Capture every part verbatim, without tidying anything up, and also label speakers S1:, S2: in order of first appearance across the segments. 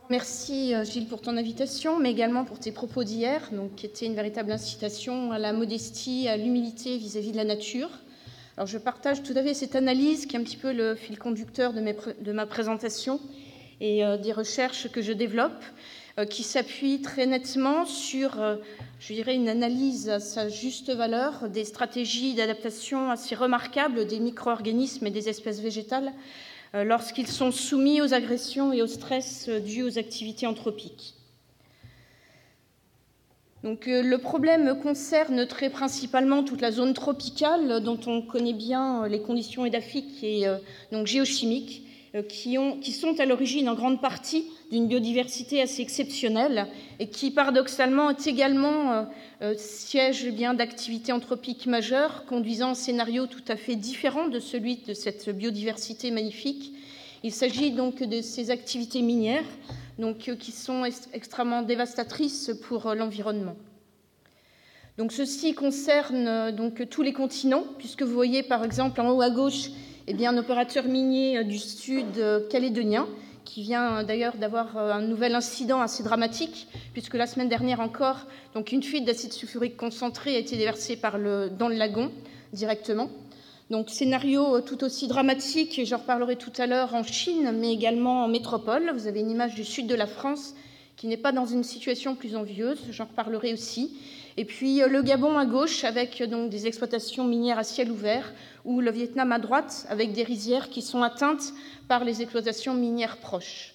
S1: Merci Gilles pour ton invitation, mais également pour tes propos d'hier, donc, qui étaient une véritable incitation à la modestie, à l'humilité vis-à-vis de la nature. Alors je partage tout à fait cette analyse qui est un petit peu le fil conducteur de, mes, de ma présentation et euh, des recherches que je développe, euh, qui s'appuient très nettement sur, euh, je dirais, une analyse à sa juste valeur des stratégies d'adaptation assez remarquables des micro-organismes et des espèces végétales lorsqu'ils sont soumis aux agressions et au stress dus aux activités anthropiques. Donc, le problème concerne très principalement toute la zone tropicale, dont on connaît bien les conditions édaphiques et donc géochimiques, qui, ont, qui sont à l'origine en grande partie d'une biodiversité assez exceptionnelle et qui, paradoxalement, est également euh, siège bien d'activités anthropiques majeures, conduisant à un scénario tout à fait différent de celui de cette biodiversité magnifique. Il s'agit donc de ces activités minières donc, qui sont extrêmement dévastatrices pour l'environnement. Donc, ceci concerne donc, tous les continents, puisque vous voyez par exemple en haut à gauche eh bien, un opérateur minier du sud calédonien, qui vient d'ailleurs d'avoir un nouvel incident assez dramatique, puisque la semaine dernière encore, donc, une fuite d'acide sulfurique concentré a été déversée par le, dans le lagon directement. Donc, scénario tout aussi dramatique, et j'en reparlerai tout à l'heure, en Chine, mais également en métropole. Vous avez une image du sud de la France qui n'est pas dans une situation plus envieuse, j'en reparlerai aussi. Et puis le Gabon à gauche, avec donc des exploitations minières à ciel ouvert, ou le Vietnam à droite, avec des rizières qui sont atteintes par les exploitations minières proches.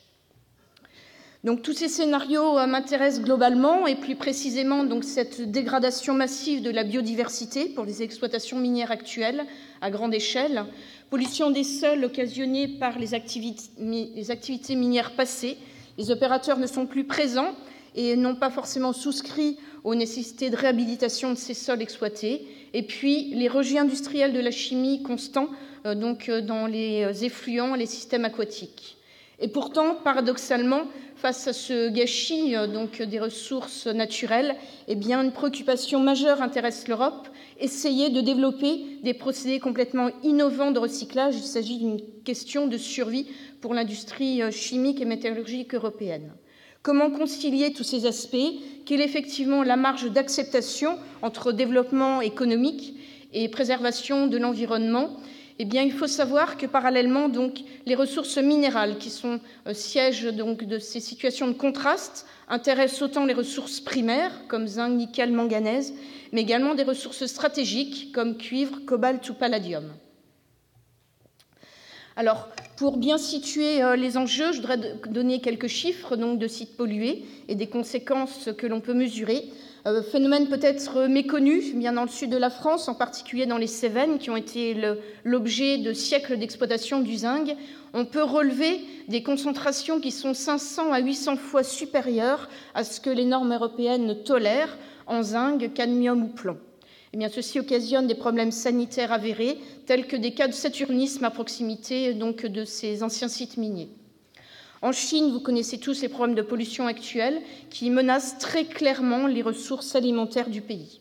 S1: Donc, tous ces scénarios m'intéressent globalement, et plus précisément donc, cette dégradation massive de la biodiversité pour les exploitations minières actuelles à grande échelle, pollution des sols occasionnée par les activités, les activités minières passées. Les opérateurs ne sont plus présents et n'ont pas forcément souscrit aux nécessités de réhabilitation de ces sols exploités. Et puis, les rejets industriels de la chimie constants euh, donc, dans les effluents, les systèmes aquatiques. Et pourtant, paradoxalement, face à ce gâchis euh, donc, des ressources naturelles, eh bien, une préoccupation majeure intéresse l'Europe, essayer de développer des procédés complètement innovants de recyclage. Il s'agit d'une question de survie pour l'industrie chimique et métallurgique européenne. Comment concilier tous ces aspects? Quelle est effectivement la marge d'acceptation entre développement économique et préservation de l'environnement? Eh bien, il faut savoir que parallèlement, donc, les ressources minérales, qui sont euh, sièges donc, de ces situations de contraste, intéressent autant les ressources primaires, comme zinc, nickel, manganèse, mais également des ressources stratégiques, comme cuivre, cobalt ou palladium. Alors, pour bien situer euh, les enjeux, je voudrais donner quelques chiffres donc, de sites pollués et des conséquences que l'on peut mesurer. Euh, phénomène peut-être méconnu, bien dans le sud de la France, en particulier dans les Cévennes, qui ont été l'objet de siècles d'exploitation du zinc. On peut relever des concentrations qui sont cinq cents à huit cents fois supérieures à ce que les normes européennes tolèrent en zinc, cadmium ou plomb. Eh bien, ceci occasionne des problèmes sanitaires avérés, tels que des cas de saturnisme à proximité donc, de ces anciens sites miniers. En Chine, vous connaissez tous les problèmes de pollution actuels qui menacent très clairement les ressources alimentaires du pays.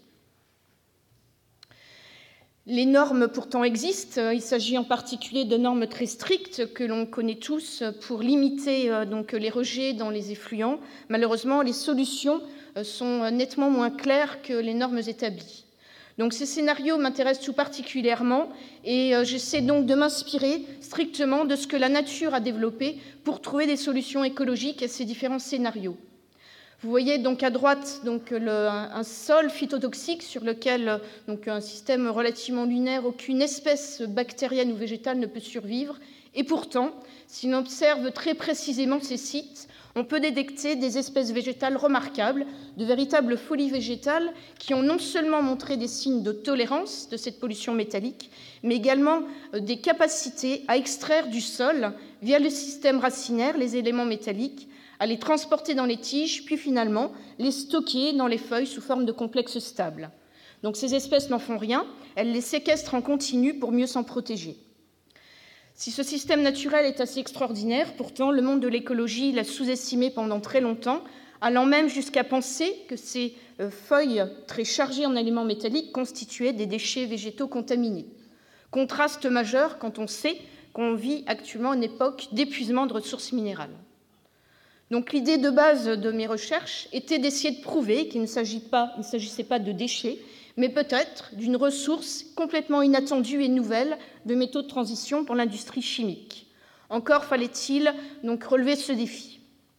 S1: Les normes pourtant existent. Il s'agit en particulier de normes très strictes que l'on connaît tous pour limiter donc, les rejets dans les effluents. Malheureusement, les solutions sont nettement moins claires que les normes établies. Donc ces scénarios m'intéressent tout particulièrement et euh, j'essaie donc de m'inspirer strictement de ce que la nature a développé pour trouver des solutions écologiques à ces différents scénarios. Vous voyez donc à droite donc, le, un, un sol phytotoxique sur lequel donc, un système relativement lunaire, aucune espèce bactérienne ou végétale ne peut survivre. Et pourtant, si l'on observe très précisément ces sites, on peut détecter des espèces végétales remarquables, de véritables folies végétales qui ont non seulement montré des signes de tolérance de cette pollution métallique, mais également des capacités à extraire du sol, via le système racinaire, les éléments métalliques, à les transporter dans les tiges, puis finalement les stocker dans les feuilles sous forme de complexes stables. Donc ces espèces n'en font rien, elles les séquestrent en continu pour mieux s'en protéger. Si ce système naturel est assez extraordinaire, pourtant, le monde de l'écologie l'a sous-estimé pendant très longtemps, allant même jusqu'à penser que ces euh, feuilles très chargées en éléments métalliques constituaient des déchets végétaux contaminés. Contraste majeur quand on sait qu'on vit actuellement une époque d'épuisement de ressources minérales. Donc l'idée de base de mes recherches était d'essayer de prouver qu'il ne s'agit pas, il ne s'agissait pas de déchets, mais peut-être d'une ressource complètement inattendue et nouvelle de métaux de transition pour l'industrie chimique. Encore fallait-il donc relever ce défi.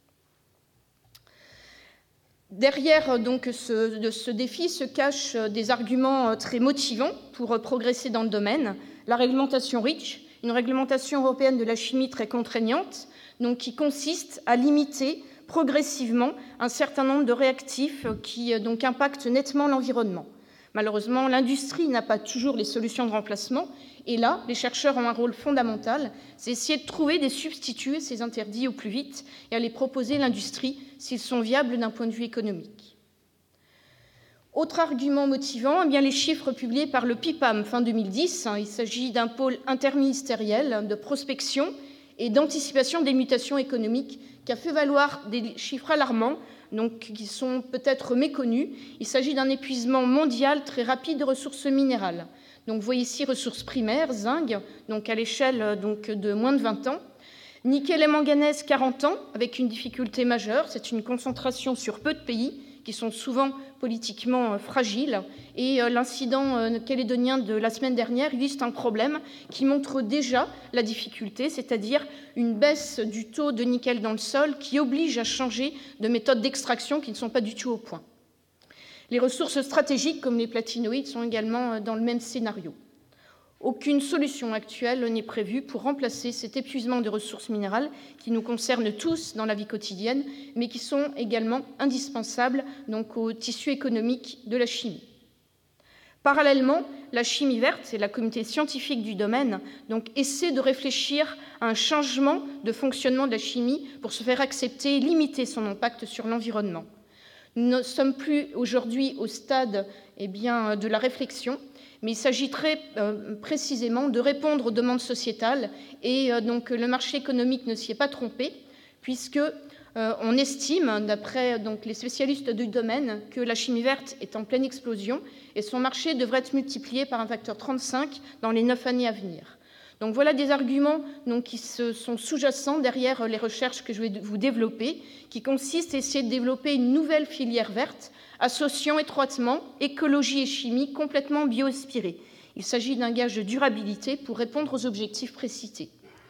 S1: Derrière donc, ce, de ce défi se cachent des arguments très motivants pour progresser dans le domaine. La réglementation REACH, une réglementation européenne de la chimie très contraignante, donc, qui consiste à limiter progressivement un certain nombre de réactifs qui donc, impactent nettement l'environnement. Malheureusement, l'industrie n'a pas toujours les solutions de remplacement, et là, les chercheurs ont un rôle fondamental, c'est essayer de trouver des substituts à ces interdits au plus vite et à les proposer à l'industrie s'ils sont viables d'un point de vue économique. Autre argument motivant, eh bien, les chiffres publiés par le PIPAM fin deux mille dix. Il s'agit d'un pôle interministériel de prospection et d'anticipation des mutations économiques qui a fait valoir des chiffres alarmants, donc, qui sont peut-être méconnus. Il s'agit d'un épuisement mondial très rapide de ressources minérales. Donc, vous voyez ici ressources primaires, zinc, donc à l'échelle donc, de moins de vingt ans. Nickel et manganèse, quarante ans, avec une difficulté majeure. C'est une concentration sur peu de pays qui sont souvent politiquement fragiles. Et l'incident calédonien de la semaine dernière illustre un problème qui montre déjà la difficulté, c'est-à-dire une baisse du taux de nickel dans le sol qui oblige à changer de méthode d'extraction qui ne sont pas du tout au point. Les ressources stratégiques, comme les platinoïdes, sont également dans le même scénario. Aucune solution actuelle n'est prévue pour remplacer cet épuisement de ressources minérales qui nous concerne tous dans la vie quotidienne, mais qui sont également indispensables donc, au tissu économique de la chimie. Parallèlement, la chimie verte et la communauté scientifique du domaine donc, essaient de réfléchir à un changement de fonctionnement de la chimie pour se faire accepter et limiter son impact sur l'environnement. Nous ne sommes plus aujourd'hui au stade eh bien, de la réflexion, mais il s'agit très euh, précisément de répondre aux demandes sociétales et euh, donc le marché économique ne s'y est pas trompé puisque euh, on estime, d'après donc les spécialistes du domaine, que la chimie verte est en pleine explosion et son marché devrait être multiplié par un facteur trente-cinq dans les neuf années à venir. Donc voilà des arguments donc, qui se sont sous-jacents derrière les recherches que je vais vous développer, qui consistent à essayer de développer une nouvelle filière verte associant étroitement écologie et chimie complètement bio-inspirées. Il s'agit d'un gage de durabilité pour répondre aux objectifs précités.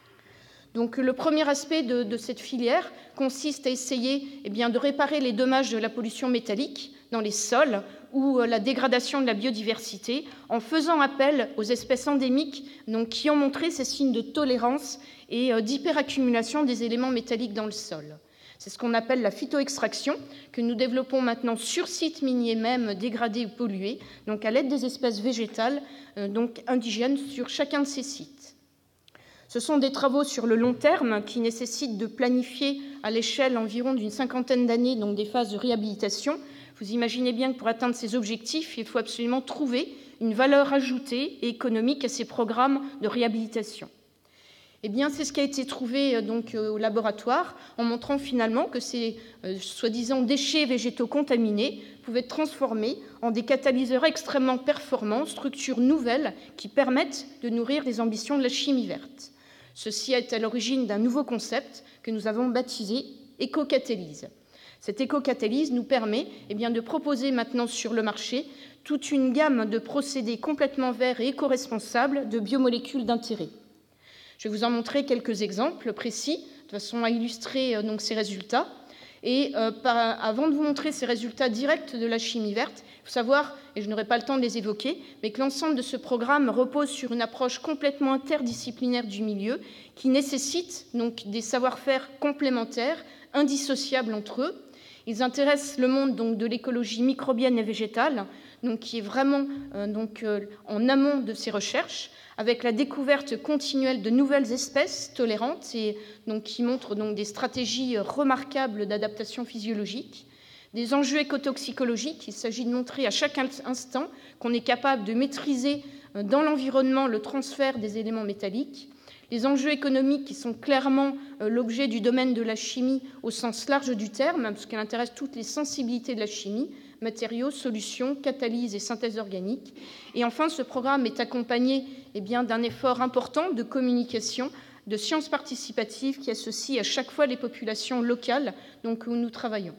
S1: Donc, le premier aspect de, de cette filière consiste à essayer eh bien, de réparer les dommages de la pollution métallique dans les sols ou la dégradation de la biodiversité en faisant appel aux espèces endémiques donc, qui ont montré ces signes de tolérance et euh, d'hyperaccumulation des éléments métalliques dans le sol. C'est ce qu'on appelle la phytoextraction, que nous développons maintenant sur site minier même dégradés ou pollués, donc à l'aide des espèces végétales euh, donc indigènes sur chacun de ces sites. Ce sont des travaux sur le long terme qui nécessitent de planifier à l'échelle environ d'une cinquantaine d'années donc des phases de réhabilitation. Vous imaginez bien que pour atteindre ces objectifs, il faut absolument trouver une valeur ajoutée et économique à ces programmes de réhabilitation. Eh bien, c'est ce qui a été trouvé donc, au laboratoire, en montrant finalement que ces euh, soi-disant déchets végétaux contaminés pouvaient être transformés en des catalyseurs extrêmement performants, structures nouvelles qui permettent de nourrir les ambitions de la chimie verte. Ceci est à l'origine d'un nouveau concept que nous avons baptisé écocatalyse. Cette écocatalyse nous permet eh bien, de proposer maintenant sur le marché toute une gamme de procédés complètement verts et éco-responsables de biomolécules d'intérêt. Je vais vous en montrer quelques exemples précis, de façon à illustrer euh, donc, ces résultats. Et euh, par, avant de vous montrer ces résultats directs de la chimie verte, il faut savoir, et je n'aurai pas le temps de les évoquer, mais que l'ensemble de ce programme repose sur une approche complètement interdisciplinaire du milieu qui nécessite donc, des savoir-faire complémentaires, indissociables entre eux. Ils intéressent le monde donc, de l'écologie microbienne et végétale, donc, qui est vraiment euh, donc, euh, en amont de ces recherches, avec la découverte continuelle de nouvelles espèces tolérantes et donc, qui montrent donc, des stratégies remarquables d'adaptation physiologique, des enjeux écotoxicologiques. Il s'agit de montrer à chaque instant qu'on est capable de maîtriser dans l'environnement le transfert des éléments métalliques, les enjeux économiques qui sont clairement l'objet du domaine de la chimie au sens large du terme, parce qu'elle intéresse toutes les sensibilités de la chimie, matériaux, solutions, catalyse et synthèse organique. Et enfin, ce programme est accompagné eh bien, d'un effort important de communication de sciences participatives qui associent à chaque fois les populations locales donc, où nous travaillons.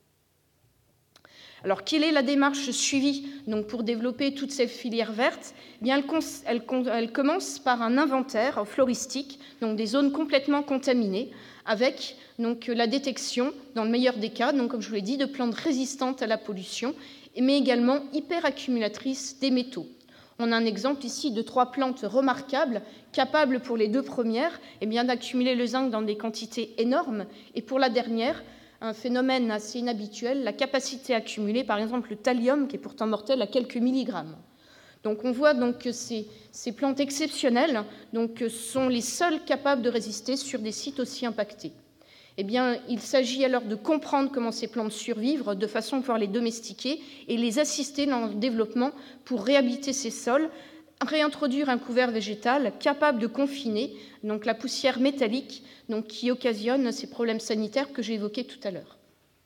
S1: Alors, quelle est la démarche suivie donc, pour développer toutes ces filières vertes? Eh bien, elle, elle, elle commence par un inventaire floristique, donc des zones complètement contaminées, avec donc, la détection, dans le meilleur des cas, donc, comme je vous l'ai dit, de plantes résistantes à la pollution, mais également hyperaccumulatrices des métaux. On a un exemple ici de trois plantes remarquables, capables pour les deux premières eh bien, d'accumuler le zinc dans des quantités énormes, et pour la dernière, un phénomène assez inhabituel, la capacité accumulée, par exemple le thallium, qui est pourtant mortel, à quelques milligrammes. Donc on voit donc que ces, ces plantes exceptionnelles donc, sont les seules capables de résister sur des sites aussi impactés. Eh bien, il s'agit alors de comprendre comment ces plantes survivent, de façon à pouvoir les domestiquer et les assister dans le développement pour réhabiliter ces sols, réintroduire un couvert végétal capable de confiner donc, la poussière métallique donc, qui occasionne ces problèmes sanitaires que j'ai évoqués tout à l'heure.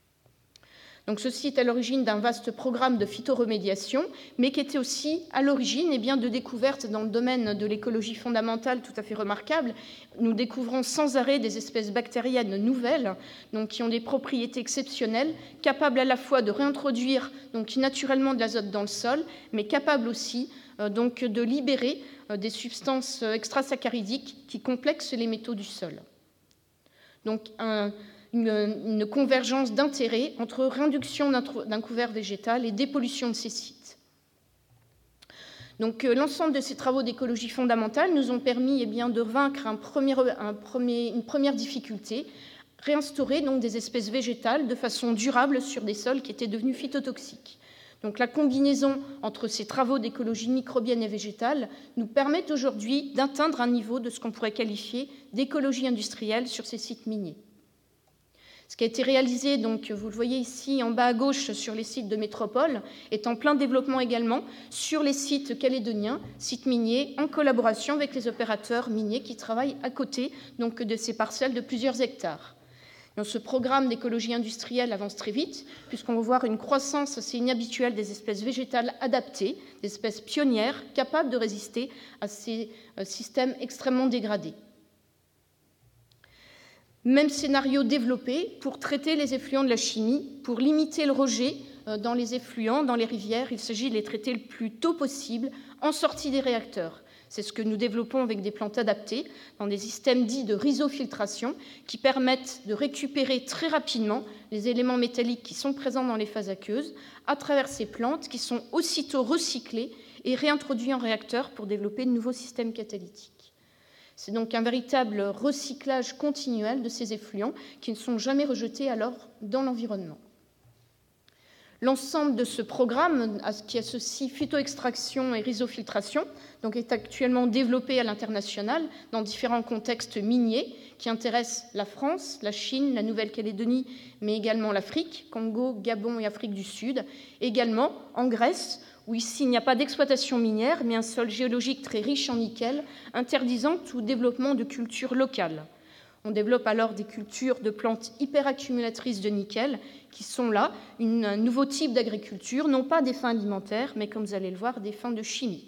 S1: Donc, ceci est à l'origine d'un vaste programme de phytoremédiation, mais qui était aussi à l'origine eh bien, de découvertes dans le domaine de l'écologie fondamentale tout à fait remarquables. Nous découvrons sans arrêt des espèces bactériennes nouvelles, donc, qui ont des propriétés exceptionnelles, capables à la fois de réintroduire donc, naturellement de l'azote dans le sol, mais capables aussi euh, donc, de libérer euh, des substances extrasaccharidiques qui complexent les métaux du sol. Donc, un Une, une convergence d'intérêts entre réduction d'un couvert végétal et dépollution de ces sites. Donc, euh, l'ensemble de ces travaux d'écologie fondamentale nous ont permis eh bien, de vaincre un premier, un premier, une première difficulté, réinstaurer donc, des espèces végétales de façon durable sur des sols qui étaient devenus phytotoxiques. Donc, la combinaison entre ces travaux d'écologie microbienne et végétale nous permet aujourd'hui d'atteindre un niveau de ce qu'on pourrait qualifier d'écologie industrielle sur ces sites miniers. Ce qui a été réalisé, donc, vous le voyez ici en bas à gauche sur les sites de métropole, est en plein développement également sur les sites calédoniens, sites miniers, en collaboration avec les opérateurs miniers qui travaillent à côté donc, de ces parcelles de plusieurs hectares. Donc, ce programme d'écologie industrielle avance très vite, puisqu'on va voir une croissance assez inhabituelle des espèces végétales adaptées, des espèces pionnières capables de résister à ces euh, systèmes extrêmement dégradés. Même scénario développé pour traiter les effluents de la chimie, pour limiter le rejet dans les effluents, dans les rivières. Il s'agit de les traiter le plus tôt possible en sortie des réacteurs. C'est ce que nous développons avec des plantes adaptées, dans des systèmes dits de rhizofiltration, qui permettent de récupérer très rapidement les éléments métalliques qui sont présents dans les phases aqueuses, à travers ces plantes qui sont aussitôt recyclées et réintroduites en réacteur pour développer de nouveaux systèmes catalytiques. C'est donc un véritable recyclage continuel de ces effluents qui ne sont jamais rejetés alors dans l'environnement. L'ensemble de ce programme, qui associe phytoextraction et rhizofiltration, donc est actuellement développé à l'international dans différents contextes miniers qui intéressent la France, la Chine, la Nouvelle-Calédonie, mais également l'Afrique, Congo, Gabon et Afrique du Sud, également en Grèce, où ici il n'y a pas d'exploitation minière, mais un sol géologique très riche en nickel, interdisant tout développement de cultures locales. On développe alors des cultures de plantes hyperaccumulatrices de nickel, qui sont là, une, un nouveau type d'agriculture, non pas des fins alimentaires, mais comme vous allez le voir, des fins de chimie.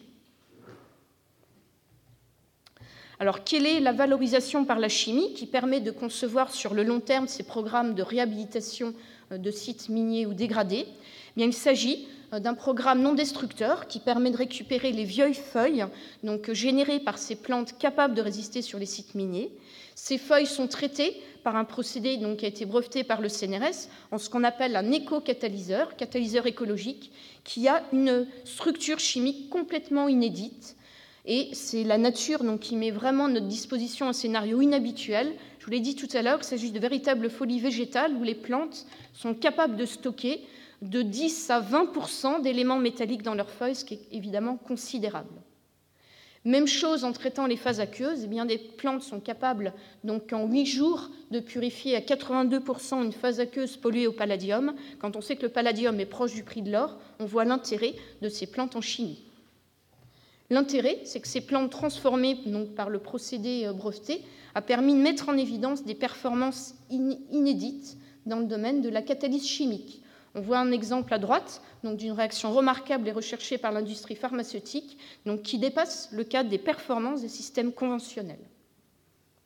S1: Alors, quelle est la valorisation par la chimie qui permet de concevoir sur le long terme ces programmes de réhabilitation de sites miniers ou dégradés ? Eh bien, il s'agit d'un programme non destructeur qui permet de récupérer les vieilles feuilles donc, générées par ces plantes capables de résister sur les sites miniers. Ces feuilles sont traitées par un procédé donc, qui a été breveté par le C N R S en ce qu'on appelle un éco-catalyseur, catalyseur écologique, qui a une structure chimique complètement inédite. Et c'est la nature donc, qui met vraiment à notre disposition un scénario inhabituel. Je vous l'ai dit tout à l'heure, il s'agit de véritables folies végétales où les plantes sont capables de stocker de dix à vingt pour cent d'éléments métalliques dans leurs feuilles, ce qui est évidemment considérable. Même chose en traitant les phases aqueuses, eh bien, des plantes sont capables, donc, en huit jours, de purifier à quatre-vingt-deux pour cent une phase aqueuse polluée au palladium. Quand on sait que le palladium est proche du prix de l'or, on voit l'intérêt de ces plantes en chimie. L'intérêt, c'est que ces plantes transformées donc, par le procédé breveté a permis de mettre en évidence des performances inédites dans le domaine de la catalyse chimique. On voit un exemple à droite donc, d'une réaction remarquable et recherchée par l'industrie pharmaceutique donc, qui dépasse le cadre des performances des systèmes conventionnels.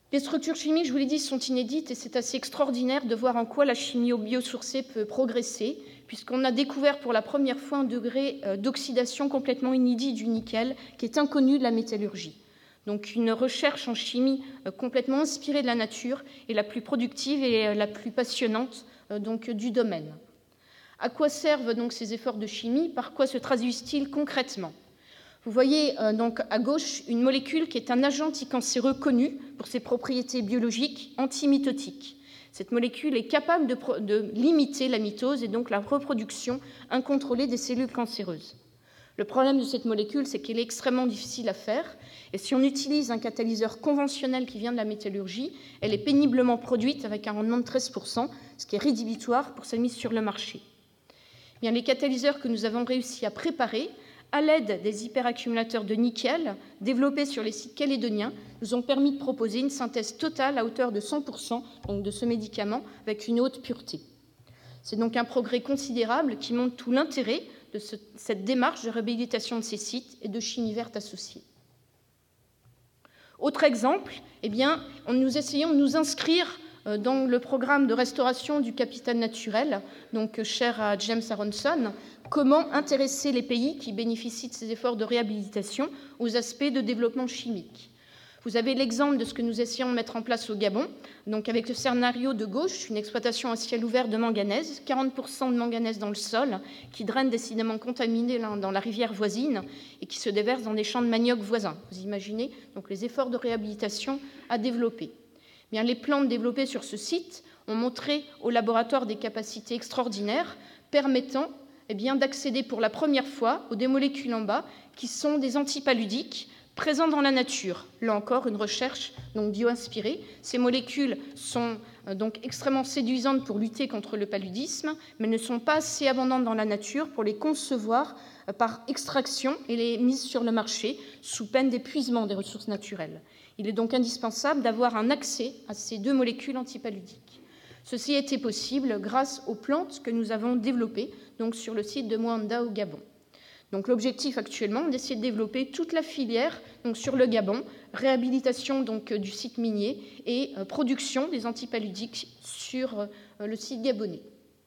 S1: Les structures chimiques, je vous l'ai dit, sont inédites et c'est assez extraordinaire de voir en quoi la chimie biosourcée peut progresser, puisqu'on a découvert pour la première fois un degré d'oxydation complètement inédit du nickel qui est inconnu de la métallurgie. Donc une recherche en chimie complètement inspirée de la nature et la plus productive et la plus passionnante donc, du domaine. À quoi servent donc ces efforts de chimie? Par quoi se traduisent-ils concrètement? Vous voyez donc à gauche une molécule qui est un agent anticancéreux connu pour ses propriétés biologiques antimitotiques. Cette molécule est capable de, de limiter la mitose et donc la reproduction incontrôlée des cellules cancéreuses. Le problème de cette molécule, c'est qu'elle est extrêmement difficile à faire. Et si on utilise un catalyseur conventionnel qui vient de la métallurgie, elle est péniblement produite avec un rendement de treize pour cent, ce qui est rédhibitoire pour sa mise sur le marché. Bien, les catalyseurs que nous avons réussi à préparer, à l'aide des hyperaccumulateurs de nickel développés sur les sites calédoniens, nous ont permis de proposer une synthèse totale à hauteur de cent pour cent donc de ce médicament avec une haute pureté. C'est donc un progrès considérable qui montre tout l'intérêt de ce, cette démarche de réhabilitation de ces sites et de chimie verte associée. Autre exemple, eh bien, nous essayons de nous inscrire dans le programme de restauration du capital naturel, donc cher à James Aronson, comment intéresser les pays qui bénéficient de ces efforts de réhabilitation aux aspects de développement chimique. Vous avez l'exemple de ce que nous essayons de mettre en place au Gabon, donc avec le scénario de gauche, une exploitation à ciel ouvert de manganèse, quarante pour cent de manganèse dans le sol, qui draine des sédiments contaminés dans la rivière voisine et qui se déverse dans des champs de manioc voisins. Vous imaginez donc les efforts de réhabilitation à développer. Bien, les plantes développées sur ce site ont montré au laboratoire des capacités extraordinaires permettant eh bien, d'accéder pour la première fois aux des molécules en bas qui sont des antipaludiques présents dans la nature. Là encore, une recherche donc bio-inspirée. Ces molécules sont euh, donc extrêmement séduisantes pour lutter contre le paludisme, mais ne sont pas assez abondantes dans la nature pour les concevoir euh, par extraction et les mises sur le marché sous peine d'épuisement des ressources naturelles. Il est donc indispensable d'avoir un accès à ces deux molécules antipaludiques. Ceci a été possible grâce aux plantes que nous avons développées donc sur le site de Moanda au Gabon. Donc l'objectif actuellement, c'est d'essayer de développer toute la filière donc sur le Gabon, réhabilitation donc du site minier et euh, production des antipaludiques sur euh, le site gabonais.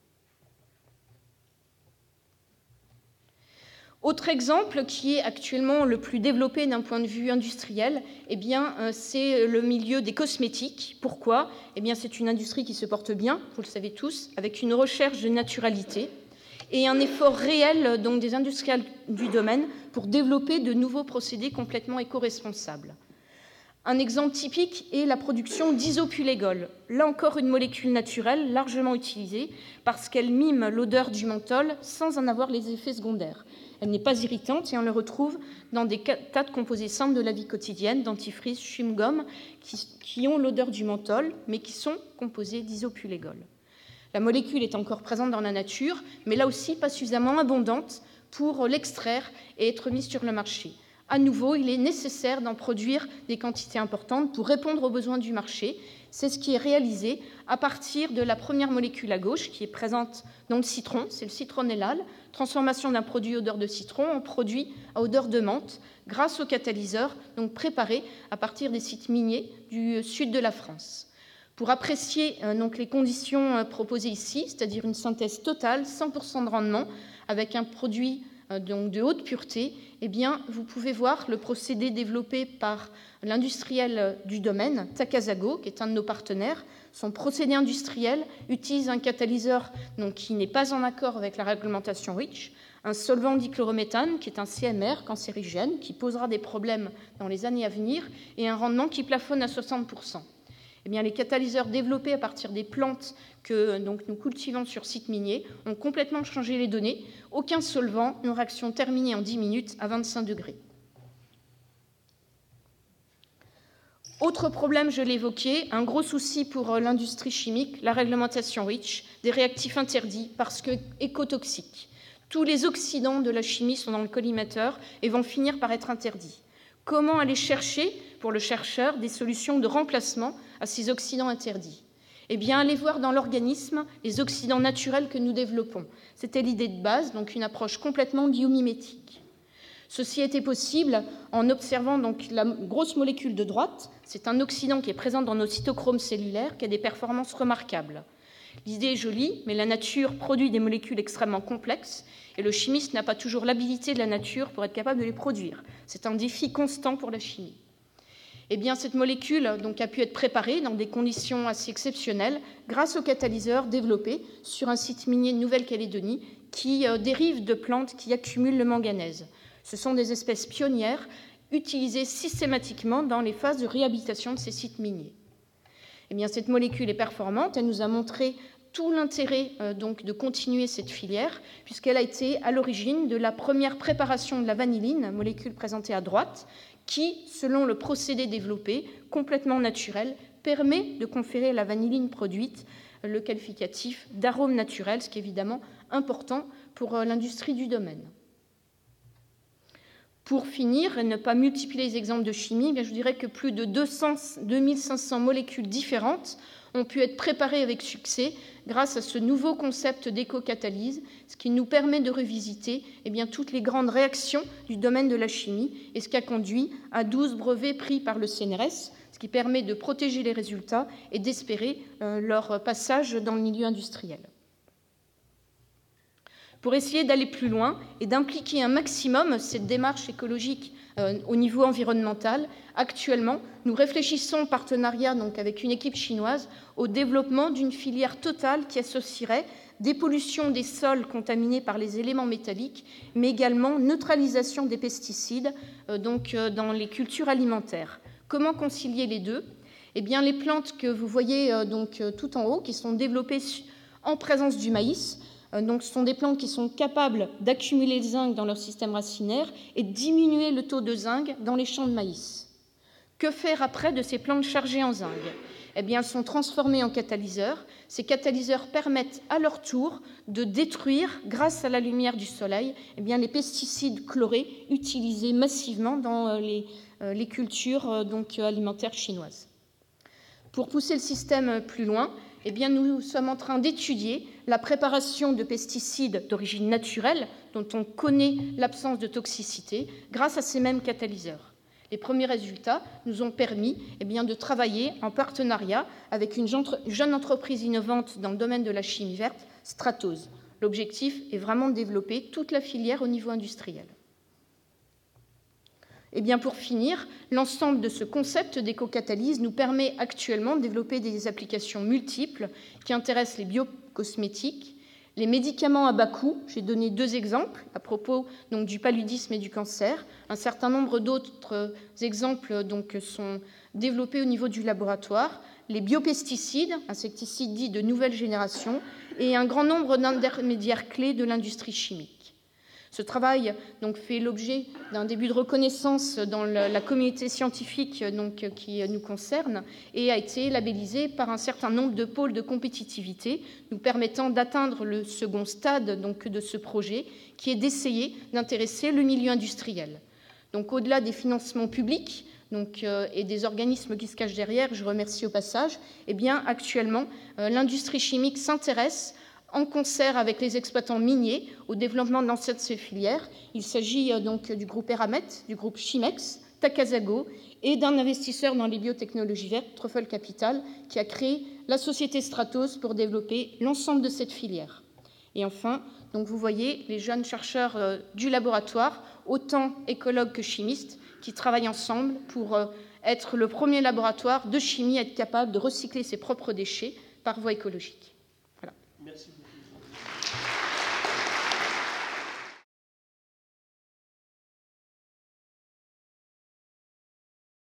S1: Autre exemple qui est actuellement le plus développé d'un point de vue industriel, eh bien, euh, c'est le milieu des cosmétiques. Pourquoi ? Eh bien, c'est une industrie qui se porte bien, vous le savez tous, avec une recherche de naturalité et un effort réel donc, des industriels du domaine pour développer de nouveaux procédés complètement éco-responsables. Un exemple typique est la production d'isopulégol. Là encore, une molécule naturelle largement utilisée parce qu'elle mime l'odeur du menthol sans en avoir les effets secondaires. Elle n'est pas irritante et on le retrouve dans des tas de composés simples de la vie quotidienne, dentifrice, chewing-gum, qui, qui ont l'odeur du menthol, mais qui sont composés d'isopulégol. La molécule est encore présente dans la nature, mais là aussi pas suffisamment abondante pour l'extraire et être mise sur le marché. À nouveau, il est nécessaire d'en produire des quantités importantes pour répondre aux besoins du marché. C'est ce qui est réalisé à partir de la première molécule à gauche qui est présente dans le citron, c'est le citronnellal, transformation d'un produit odeur de citron en produit à odeur de menthe grâce au catalyseur donc préparé à partir des sites miniers du sud de la France. Pour apprécier euh, donc, les conditions euh, proposées ici, c'est-à-dire une synthèse totale, cent pour cent de rendement, avec un produit euh, donc, de haute pureté, eh bien, vous pouvez voir le procédé développé par l'industriel du domaine, Takasago, qui est un de nos partenaires. Son procédé industriel utilise un catalyseur donc, qui n'est pas en accord avec la réglementation REACH, un solvant dichlorométhane, qui est un C M R cancérigène, qui posera des problèmes dans les années à venir, et un rendement qui plafonne à soixante pour cent. Eh bien, les catalyseurs développés à partir des plantes que donc, nous cultivons sur site minier ont complètement changé les données. Aucun solvant, une réaction terminée en dix minutes à vingt-cinq degrés. Autre problème, je l'évoquais, un gros souci pour l'industrie chimique, la réglementation REACH, des réactifs interdits parce que écotoxiques. Tous les oxydants de la chimie sont dans le collimateur et vont finir par être interdits. Comment aller chercher, pour le chercheur, des solutions de remplacement à ces oxydants interdits ? Eh bien, allez voir dans l'organisme les oxydants naturels que nous développons. C'était l'idée de base, donc une approche complètement biomimétique. Ceci était possible en observant donc la grosse molécule de droite. C'est un oxydant qui est présent dans nos cytochromes cellulaires, qui a des performances remarquables. L'idée est jolie, mais la nature produit des molécules extrêmement complexes et le chimiste n'a pas toujours l'habilité de la nature pour être capable de les produire. C'est un défi constant pour la chimie. Eh bien, cette molécule donc, a pu être préparée dans des conditions assez exceptionnelles grâce aux catalyseurs développés sur un site minier de Nouvelle-Calédonie qui euh, dérive de plantes qui accumulent le manganèse. Ce sont des espèces pionnières utilisées systématiquement dans les phases de réhabilitation de ces sites miniers. Eh bien, cette molécule est performante. Elle nous a montré tout l'intérêt euh, donc, de continuer cette filière, puisqu'elle a été à l'origine de la première préparation de la vanilline, molécule présentée à droite, qui, selon le procédé développé, complètement naturel, permet de conférer à la vanilline produite le qualificatif d'arôme naturel, ce qui est évidemment important pour euh, l'industrie du domaine. Pour finir, et ne pas multiplier les exemples de chimie, bien, je dirais que plus de deux mille cinq cents molécules différentes ont pu être préparées avec succès grâce à ce nouveau concept d'éco-catalyse, ce qui nous permet de revisiter eh bien, toutes les grandes réactions du domaine de la chimie et ce qui a conduit à douze brevets pris par le C N R S, ce qui permet de protéger les résultats et d'espérer euh, leur passage dans le milieu industriel. Pour essayer d'aller plus loin et d'impliquer un maximum cette démarche écologique euh, au niveau environnemental, actuellement, nous réfléchissons en partenariat donc, avec une équipe chinoise au développement d'une filière totale qui associerait dépollution des sols contaminés par les éléments métalliques, mais également neutralisation des pesticides euh, donc, euh, dans les cultures alimentaires. Comment concilier les deux ? Eh bien, les plantes que vous voyez euh, donc, euh, tout en haut, qui sont développées en présence du maïs, donc, ce sont des plantes qui sont capables d'accumuler le zinc dans leur système racinaire et de diminuer le taux de zinc dans les champs de maïs. Que faire après de ces plantes chargées en zinc ? Eh bien, elles sont transformées en catalyseurs. Ces catalyseurs permettent à leur tour de détruire, grâce à la lumière du soleil, eh bien, les pesticides chlorés utilisés massivement dans les, les cultures donc, alimentaires chinoises. Pour pousser le système plus loin, eh bien, nous sommes en train d'étudier la préparation de pesticides d'origine naturelle, dont on connaît l'absence de toxicité, grâce à ces mêmes catalyseurs. Les premiers résultats nous ont permis eh bien, de travailler en partenariat avec une jeune entreprise innovante dans le domaine de la chimie verte, Stratos. L'objectif est vraiment de développer toute la filière au niveau industriel. Eh bien, pour finir, l'ensemble de ce concept d'éco-catalyse nous permet actuellement de développer des applications multiples qui intéressent les biocosmétiques, les médicaments à bas coût. J'ai donné deux exemples à propos donc, du paludisme et du cancer. Un certain nombre d'autres exemples donc, sont développés au niveau du laboratoire. Les biopesticides, insecticides dits de nouvelle génération, et un grand nombre d'intermédiaires clés de l'industrie chimique. Ce travail donc, fait l'objet d'un début de reconnaissance dans la communauté scientifique donc, qui nous concerne et a été labellisé par un certain nombre de pôles de compétitivité, nous permettant d'atteindre le second stade donc, de ce projet, qui est d'essayer d'intéresser le milieu industriel. Donc, au-delà des financements publics donc, euh, et des organismes qui se cachent derrière, je remercie au passage, eh bien, actuellement, euh, l'industrie chimique s'intéresse en concert avec les exploitants miniers au développement de l'ensemble de ces filières. Il s'agit donc du groupe Eramet, du groupe Chimex, Takasago et d'un investisseur dans les biotechnologies vertes, Truffle Capital, qui a créé la société Stratos pour développer l'ensemble de cette filière. Et enfin, donc vous voyez les jeunes chercheurs euh, du laboratoire, autant écologues que chimistes, qui travaillent ensemble pour euh, être le premier laboratoire de chimie à être capable de recycler ses propres déchets par voie écologique. Voilà.
S2: Merci.